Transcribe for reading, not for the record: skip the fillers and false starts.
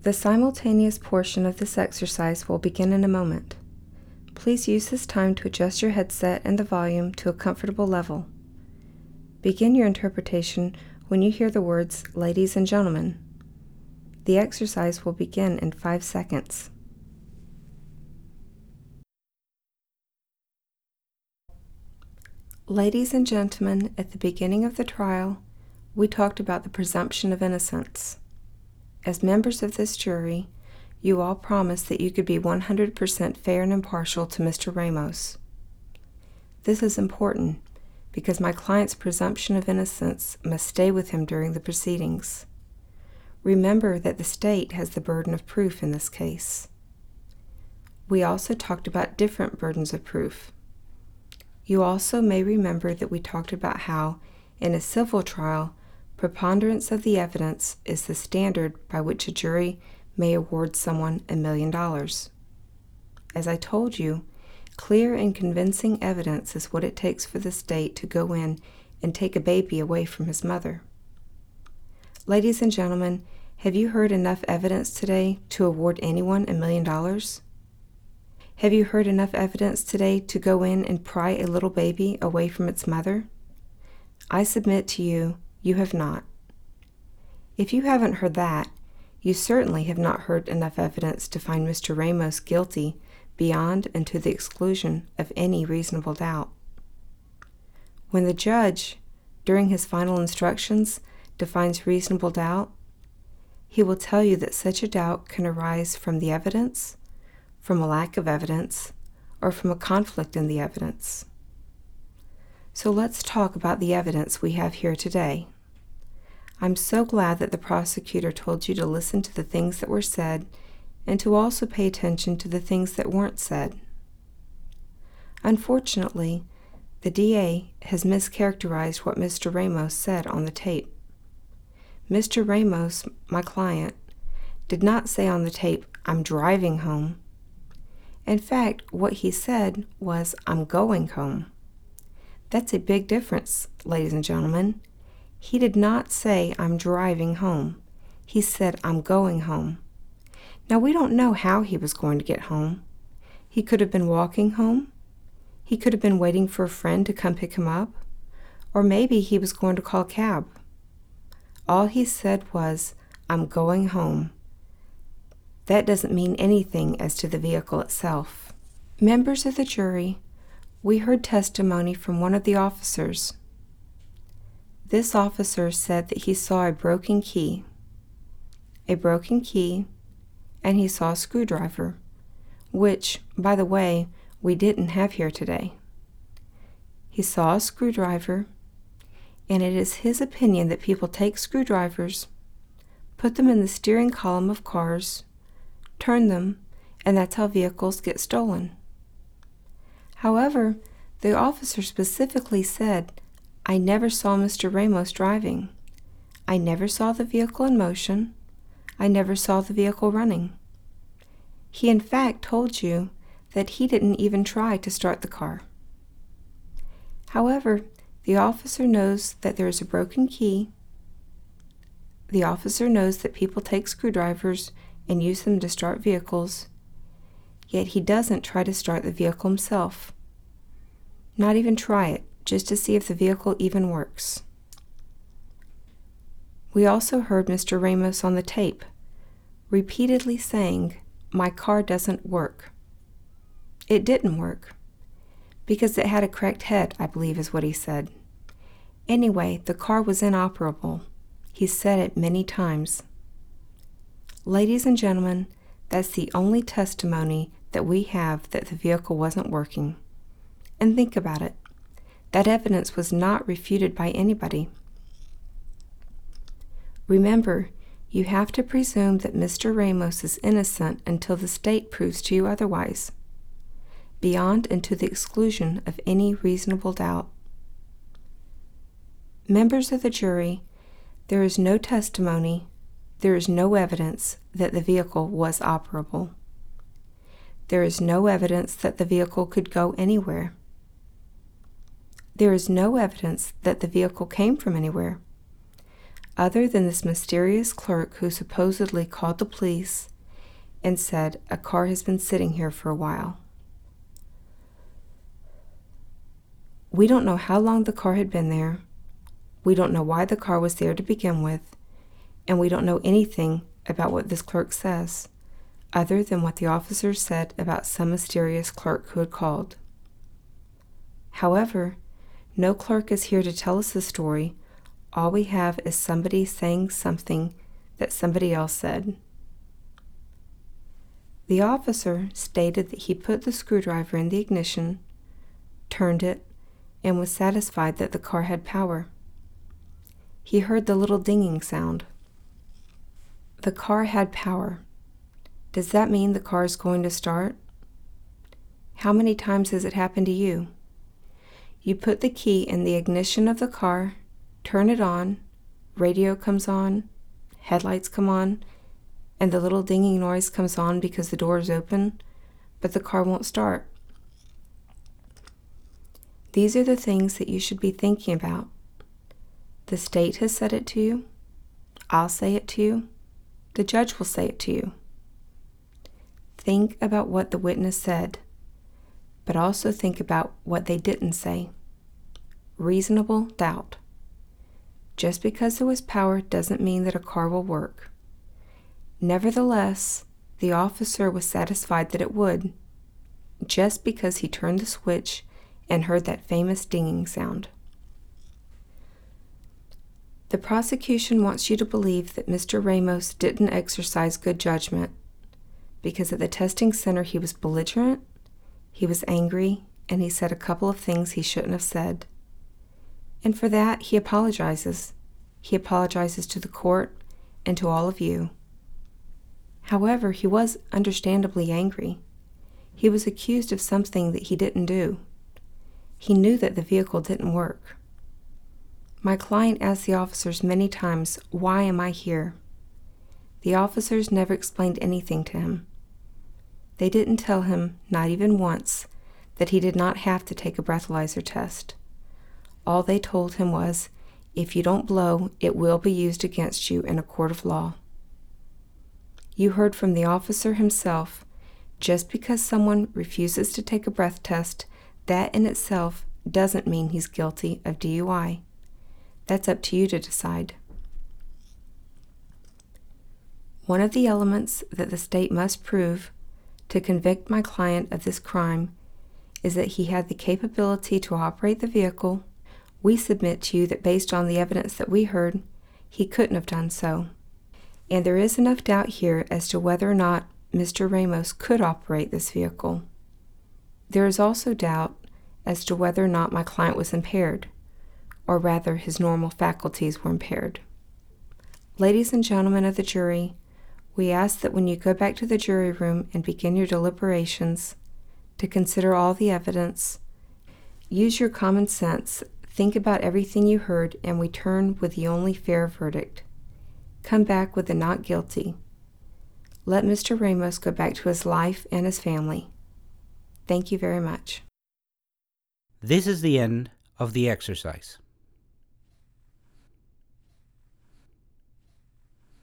The simultaneous portion of this exercise will begin in a moment. Please use this time to adjust your headset and the volume to a comfortable level. Begin your interpretation when you hear the words, "Ladies and gentlemen." The exercise will begin in 5 seconds. Ladies and gentlemen, at the beginning of the trial, we talked about the presumption of innocence. As members of this jury, you all promised that you could be 100% fair and impartial to Mr. Ramos. This is important because my client's presumption of innocence must stay with him during the proceedings. Remember that the state has the burden of proof in this case. We also talked about different burdens of proof. You also may remember that we talked about how, in a civil trial, preponderance of the evidence is the standard by which a jury may award someone $1 million. As I told you, clear and convincing evidence is what it takes for the state to go in and take a baby away from his mother. Ladies and gentlemen, have you heard enough evidence today to award anyone $1 million? Have you heard enough evidence today to go in and pry a little baby away from its mother? I submit to you, you have not. If you haven't heard that, you certainly have not heard enough evidence to find Mr. Ramos guilty beyond and to the exclusion of any reasonable doubt. When the judge, during his final instructions, defines reasonable doubt, he will tell you that such a doubt can arise from the evidence, from a lack of evidence, or from a conflict in the evidence. So let's talk about the evidence we have here today. I'm so glad that the prosecutor told you to listen to the things that were said and to also pay attention to the things that weren't said. Unfortunately, the DA has mischaracterized what Mr. Ramos said on the tape. Mr. Ramos, my client, did not say on the tape, "I'm driving home." In fact, what he said was, "I'm going home." That's a big difference, ladies and gentlemen. He did not say, "I'm driving home." He said, "I'm going home." Now, we don't know how he was going to get home. He could have been walking home. He could have been waiting for a friend to come pick him up. Or maybe he was going to call a cab. All he said was, "I'm going home." That doesn't mean anything as to the vehicle itself. Members of the jury, we heard testimony from one of the officers. This officer said that he saw a broken key, and he saw a screwdriver, which, by the way, we didn't have here today. He saw a screwdriver, and it is his opinion that people take screwdrivers, put them in the steering column of cars, turn them, and that's how vehicles get stolen. However, the officer specifically said, "I never saw Mr. Ramos driving. I never saw the vehicle in motion. I never saw the vehicle running." He in fact told you that he didn't even try to start the car. However, the officer knows that there is a broken key. The officer knows that people take screwdrivers and use them to start vehicles, yet he doesn't try to start the vehicle himself. Not even try it, just to see if the vehicle even works. We also heard Mr. Ramos on the tape, repeatedly saying, "My car doesn't work." It didn't work, because it had a cracked head, I believe is what he said. Anyway, the car was inoperable. He said it many times. Ladies and gentlemen, that's the only testimony that we have that the vehicle wasn't working. And think about it. That evidence was not refuted by anybody. Remember, you have to presume that Mr. Ramos is innocent until the state proves to you otherwise, beyond and to the exclusion of any reasonable doubt. Members of the jury, there is no testimony, there is no evidence that the vehicle was operable. There is no evidence that the vehicle could go anywhere. There is no evidence that the vehicle came from anywhere. other than this mysterious clerk who supposedly called the police and said a car has been sitting here for a while. We don't know how long the car had been there. We don't know why the car was there to begin with, and we don't know anything about what this clerk says, other than what the officers said about some mysterious clerk who had called. However, no clerk is here to tell us the story. All we have is somebody saying something that somebody else said. The officer stated that he put the screwdriver in the ignition, turned it, and was satisfied that the car had power. He heard the little dinging sound. The car had power. Does that mean the car is going to start? How many times has it happened to you? You put the key in the ignition of the car, turn it on, radio comes on, headlights come on, and the little dinging noise comes on because the door is open, but the car won't start. These are the things that you should be thinking about. The state has said it to you. I'll say it to you. The judge will say it to you. Think about what the witness said, but also think about what they didn't say. Reasonable doubt. Just because there was power doesn't mean that a car will work. Nevertheless, the officer was satisfied that it would, just because he turned the switch and heard that famous dinging sound. The prosecution wants you to believe that Mr. Ramos didn't exercise good judgment because at the testing center he was belligerent, he was angry, and he said a couple of things he shouldn't have said. And for that, he apologizes. He apologizes to the court and to all of you. However, he was understandably angry. He was accused of something that he didn't do. He knew that the vehicle didn't work. My client asked the officers many times, "Why am I here?" The officers never explained anything to him. They didn't tell him, not even once, that he did not have to take a breathalyzer test. All they told him was, if you don't blow, it will be used against you in a court of law. You heard from the officer himself, just because someone refuses to take a breath test, that in itself doesn't mean he's guilty of DUI. That's up to you to decide. One of the elements that the state must prove to convict my client of this crime is that he had the capability to operate the vehicle. We submit to you that based on the evidence that we heard, he couldn't have done so. And there is enough doubt here as to whether or not Mr. Ramos could operate this vehicle. There is also doubt as to whether or not my client was impaired, or rather his normal faculties were impaired. Ladies and gentlemen of the jury, we ask that when you go back to the jury room and begin your deliberations, to consider all the evidence, use your common sense, think about everything you heard, and return with the only fair verdict. Come back with the not guilty. Let Mr. Ramos go back to his life and his family. Thank you very much. This is the end of the exercise.